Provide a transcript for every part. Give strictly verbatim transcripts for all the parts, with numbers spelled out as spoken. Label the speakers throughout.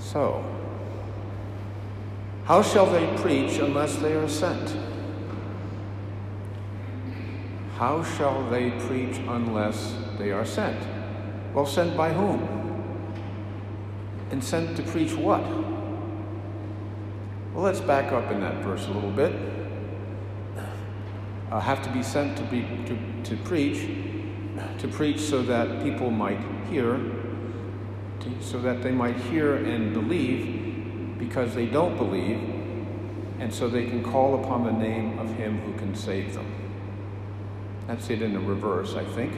Speaker 1: So, how shall they preach unless they are sent? How shall they preach unless they are sent? Well, sent by whom? And sent to preach what? Well, let's back up in that verse a little bit. Uh, have to be sent to, be, to, to preach, to preach so that people might hear, to, so that they might hear and believe, because they don't believe, and so they can call upon the name of him who can save them. That's it in the reverse, I think.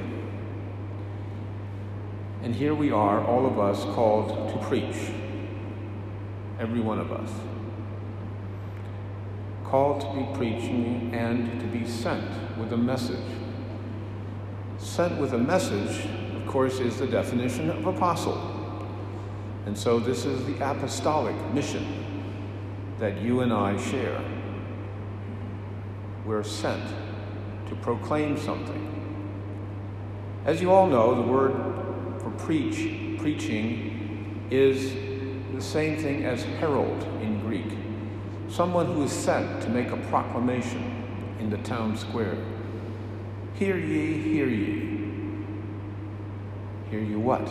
Speaker 1: And here we are, all of us, called to preach. Every one of us. Called to be preaching and to be sent with a message. Sent with a message, of course, is the definition of apostle. And so this is the apostolic mission that you and I share. We're sent to proclaim something. As you all know, the word for preach, preaching, is the same thing as herald in Greek. Someone who is sent to make a proclamation in the town square. Hear ye, hear ye. Hear you what?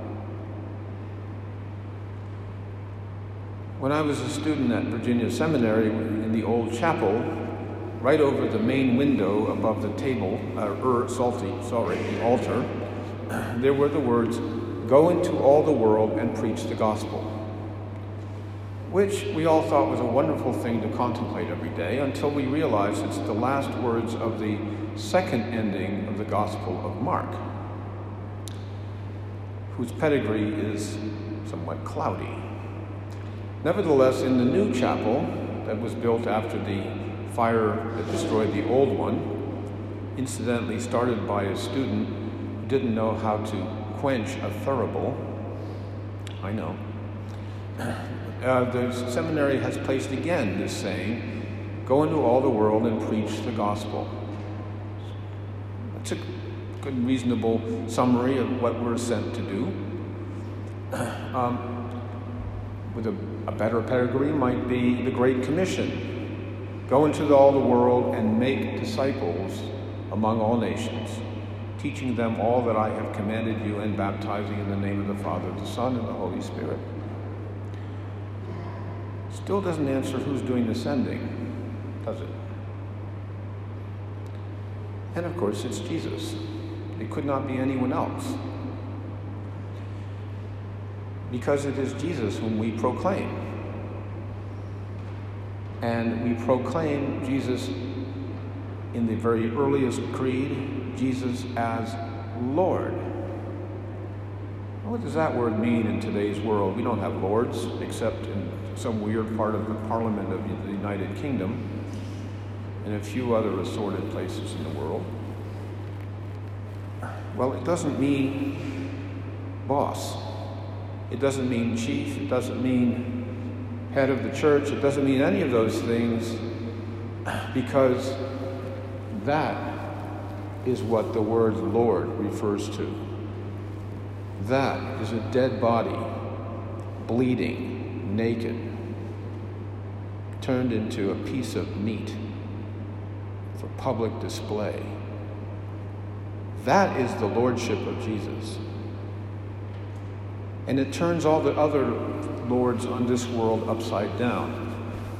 Speaker 1: When I was a student at Virginia Seminary in the old chapel, right over the main window above the table, uh, er, salty, sorry, the altar, there were the words, "Go into all the world and preach the gospel," which we all thought was a wonderful thing to contemplate every day until we realized it's the last words of the second ending of the Gospel of Mark, whose pedigree is somewhat cloudy. Nevertheless, in the new chapel that was built after the fire that destroyed the old one, incidentally started by a student who didn't know how to quench a thurible, I know, Uh, the seminary has placed again this saying, "Go into all the world and preach the gospel." That's a good, reasonable summary of what we're sent to do. Um, with a, a better pedigree might be the Great Commission. Go into all the world and make disciples among all nations, teaching them all that I have commanded you and baptizing in the name of the Father, the Son, and the Holy Spirit. Still doesn't answer who's doing the sending, does it? And of course, it's Jesus. It could not be anyone else. Because it is Jesus whom we proclaim. And we proclaim Jesus in the very earliest creed, Jesus as Lord. What does that word mean in today's world? We don't have lords, except in some weird part of the Parliament of the United Kingdom and a few other assorted places in the world. Well, it doesn't mean boss. It doesn't mean chief. It doesn't mean head of the church. It doesn't mean any of those things, because that is what the word Lord refers to. That is a dead body, bleeding, naked, turned into a piece of meat for public display. That is the lordship of Jesus. And it turns all the other lords on this world upside down,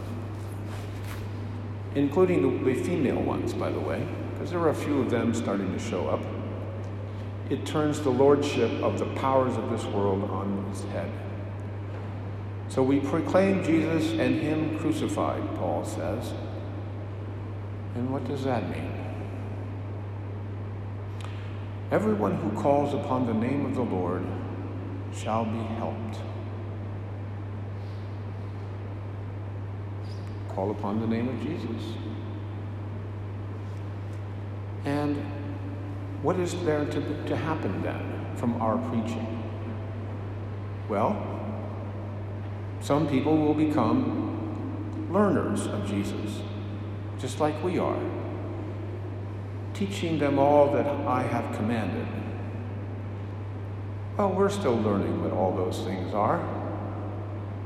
Speaker 1: including the, the female ones, by the way, because there are a few of them starting to show up. It turns the lordship of the powers of this world on its head. So we proclaim Jesus and him crucified, Paul says. And what does that mean? Everyone who calls upon the name of the Lord shall be helped. Call upon the name of Jesus. And what is there to, to happen then from our preaching? Well, some people will become learners of Jesus, just like we are, teaching them all that I have commanded. Well, we're still learning what all those things are.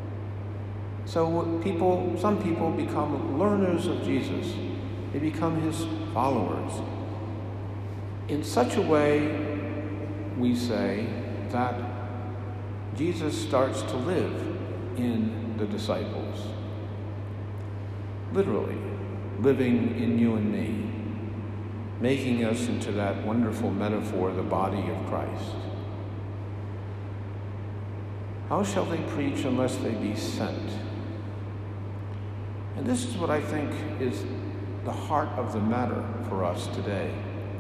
Speaker 1: So people, some people become learners of Jesus. They become his followers. In such a way, we say, that Jesus starts to live in the disciples. Literally, living in you and me, making us into that wonderful metaphor, the body of Christ. How shall they preach unless they be sent? And this is what I think is the heart of the matter for us today.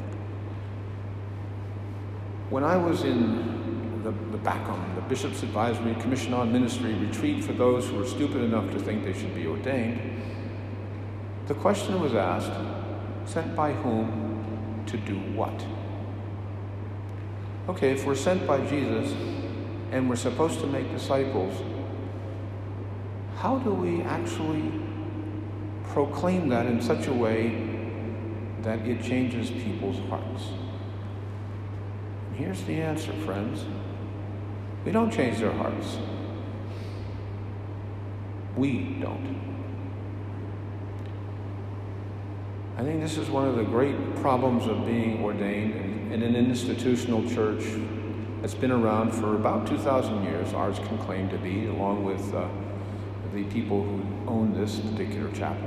Speaker 1: When I was in the, the B A C M, the Bishop's Advisory Commission on Ministry retreat for those who were stupid enough to think they should be ordained, the question was asked, sent by whom to do what? Okay, if we're sent by Jesus and we're supposed to make disciples, how do we actually proclaim that in such a way that it changes people's hearts? And here's the answer, friends. We don't change their hearts. We don't. I think this is one of the great problems of being ordained in, in an institutional church that's been around for about two thousand years. Ours can claim to be, along with uh, the people who own this particular chapel.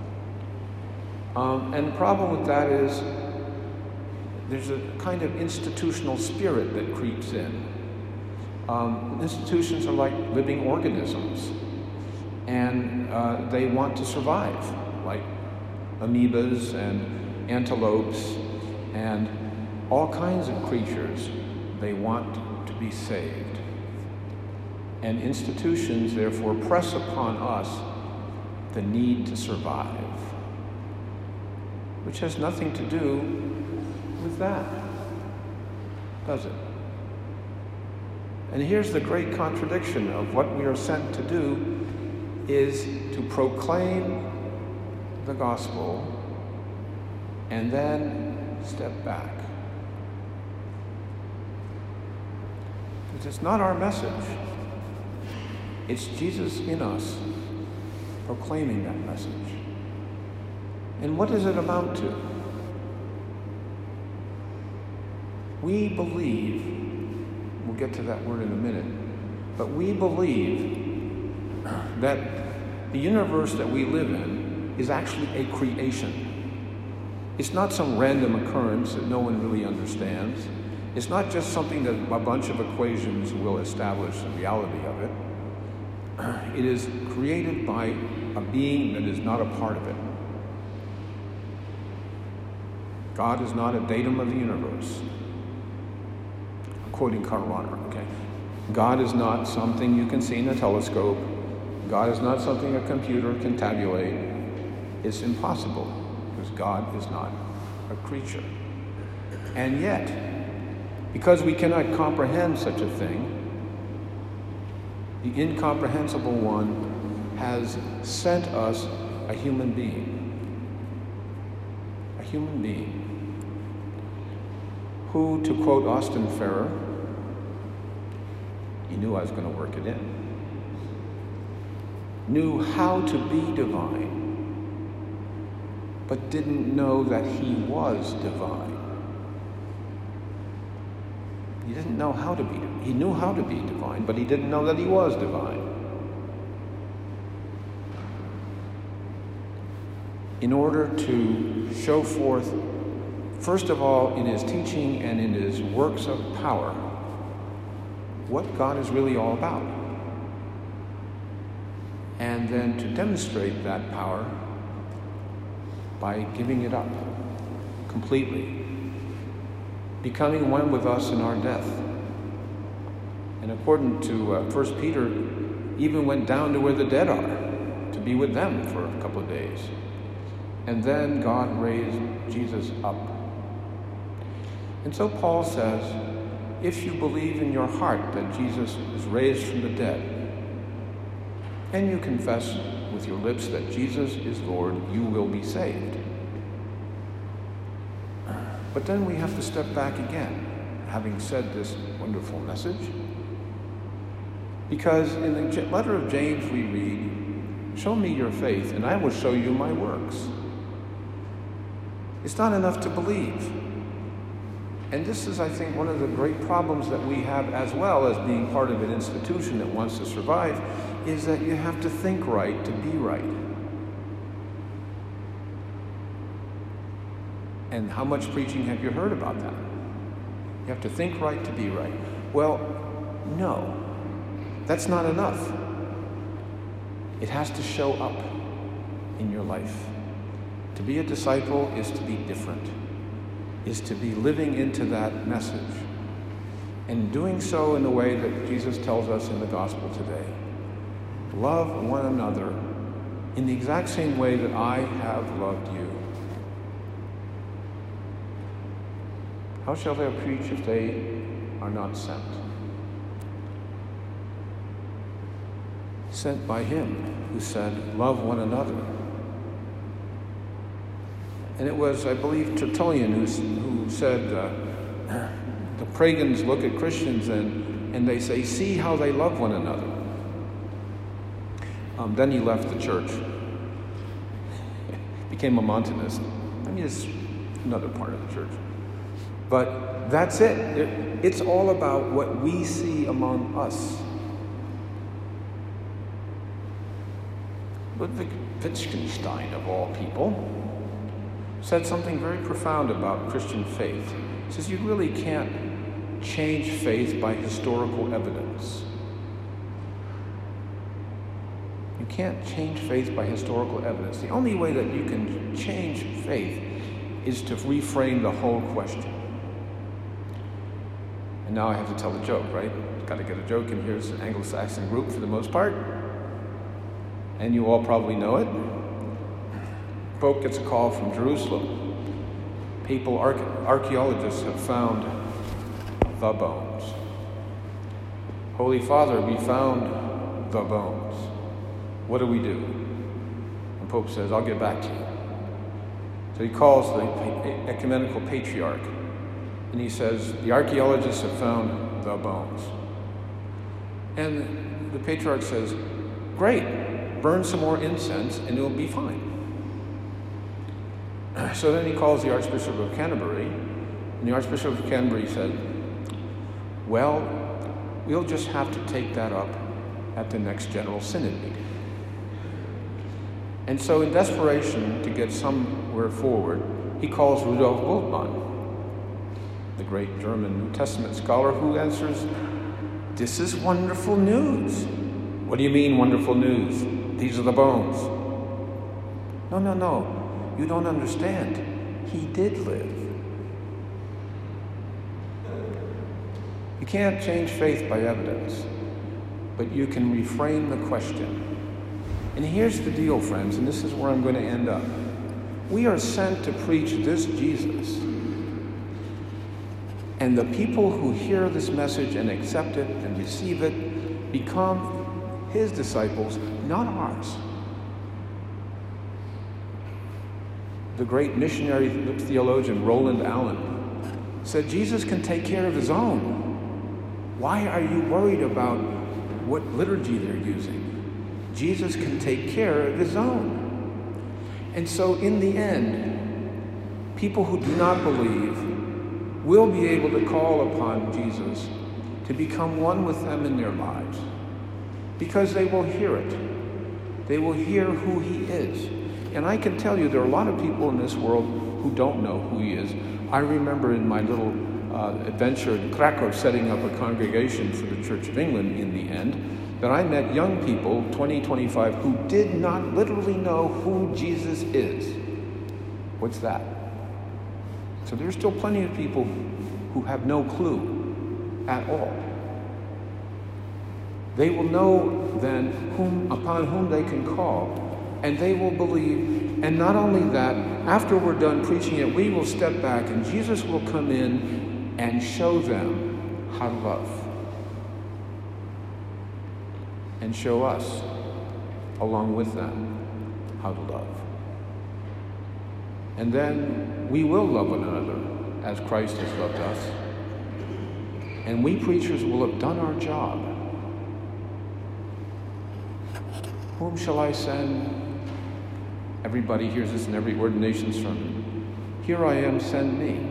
Speaker 1: Um, and the problem with that is there's a kind of institutional spirit that creeps in. Um, institutions are like living organisms, and uh, they want to survive, like amoebas and antelopes and all kinds of creatures. They want to be saved. And institutions, therefore, press upon us the need to survive, which has nothing to do with that, does it? And here's the great contradiction of what we are sent to do is to proclaim the gospel and then step back. Because it's not our message. It's Jesus in us proclaiming that message. And what does it amount to? We believe, we'll get to that word in a minute, but we believe that the universe that we live in is actually a creation. It's not some random occurrence that no one really understands. It's not just something that a bunch of equations will establish the reality of it. It is created by a being that is not a part of it. God is not a datum of the universe. I'm quoting Karl Rahner, okay? God is not something you can see in a telescope. God is not something a computer can tabulate. It's impossible, because God is not a creature. And yet, because we cannot comprehend such a thing, the incomprehensible one has sent us a human being. A human being who, to quote Austin Farrer, he knew I was going to work it in, knew how to be divine, but didn't know that he was divine. He didn't know how to be divine. He knew how to be divine, but he didn't know that he was divine. In order to show forth, first of all, in his teaching and in his works of power, what God is really all about. And then to demonstrate that power by giving it up completely, becoming one with us in our death. And according to uh, First Peter, even went down to where the dead are, to be with them for a couple of days. And then God raised Jesus up. And so Paul says, if you believe in your heart that Jesus is raised from the dead, and you confess with your lips that Jesus is Lord, you will be saved. But then we have to step back again, having said this wonderful message. Because in the letter of James we read, show me your faith, and I will show you my works. It's not enough to believe. And this is, I think, one of the great problems that we have, as well as being part of an institution that wants to survive, is that you have to think right to be right. And how much preaching have you heard about that? You have to think right to be right. Well, no, that's not enough. It has to show up in your life. To be a disciple is to be different, is to be living into that message, and doing so in the way that Jesus tells us in the gospel today. Love one another in the exact same way that I have loved you. How shall they preach if they are not sent? Sent by him who said, love one another. And it was, I believe, Tertullian who, who said, uh, the pagans look at Christians and, and they say, see how they love one another. Um, then he left the church, became a Montanist. I mean, it's another part of the church. But that's it. it. It's all about what we see among us. Ludwig Wittgenstein, of all people, said something very profound about Christian faith. He says you really can't change faith by historical evidence. You can't change faith by historical evidence. The only way that you can change faith is to reframe the whole question. And now I have to tell the joke, right? Got to get a joke, and here's an Anglo-Saxon group for the most part. And you all probably know it. Pope gets a call from Jerusalem. Papal arche- archaeologists have found the bones. Holy Father, we found the bones. What do we do? And Pope says, I'll get back to you. So he calls the ecumenical patriarch, and he says, the archaeologists have found the bones. And the patriarch says, great, burn some more incense and it'll be fine. So then he calls the Archbishop of Canterbury, and the Archbishop of Canterbury said, well, we'll just have to take that up at the next General Synod meeting. And so in desperation to get somewhere forward, he calls Rudolf Bultmann, the great German New Testament scholar, who answers, this is wonderful news. What do you mean, wonderful news? These are the bones. No, no, no. You don't understand. He did live. You can't change faith by evidence, but you can reframe the question. And here's the deal, friends, and this is where I'm going to end up. We are sent to preach this Jesus. And the people who hear this message and accept it and receive it become his disciples, not ours. The great missionary theologian Roland Allen said, Jesus can take care of his own. Why are you worried about what liturgy they're using? Jesus can take care of his own. And so in the end, people who do not believe will be able to call upon Jesus to become one with them in their lives, because they will hear it. They will hear who he is. And I can tell you there are a lot of people in this world who don't know who he is. I remember in my little uh, adventure in Krakow setting up a congregation for the Church of England in the end, that I met young people, twenty, twenty-five, who did not literally know who Jesus is. What's that? So there's still plenty of people who have no clue at all. They will know then whom, upon whom they can call, and they will believe. And not only that, after we're done preaching it, we will step back and Jesus will come in and show them how to love. And show us, along with them, how to love. And then we will love one another as Christ has loved us. And we preachers will have done our job. Whom shall I send? Everybody hears this in every ordination sermon. Here I am, send me.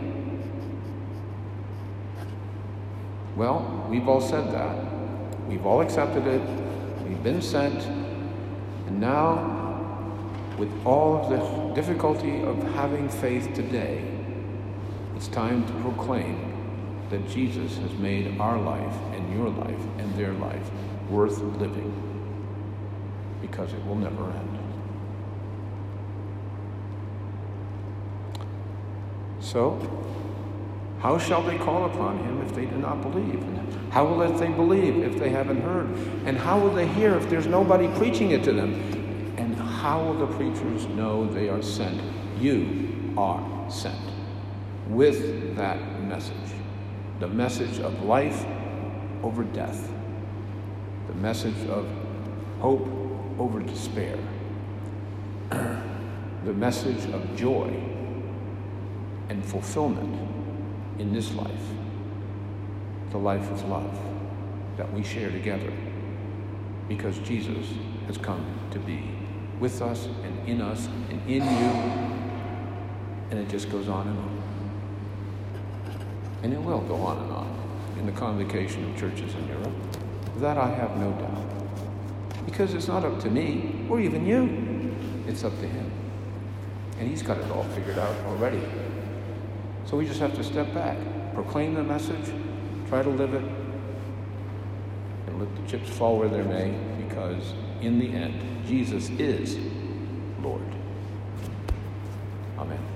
Speaker 1: Well, we've all said that. We've all accepted it. We've been sent. And now, with all of the difficulty of having faith today, it's time to proclaim that Jesus has made our life and your life and their life worth living, because it will never end. So, how shall they call upon him if they do not believe? And how will they believe if they haven't heard? And how will they hear if there's nobody preaching it to them? And how will the preachers know they are sent? You are sent with that message. The message of life over death. The message of hope over despair. The message of joy and fulfillment in this life. The life of love that we share together, because Jesus has come to be with us and in us and in you, and it just goes on and on. And it will go on and on in the convocation of churches in Europe. That I have no doubt. Because it's not up to me, or even you. It's up to him. And he's got it all figured out already. So we just have to step back, proclaim the message, try to live it, and let the chips fall where they may, because in the end, Jesus is Lord. Amen.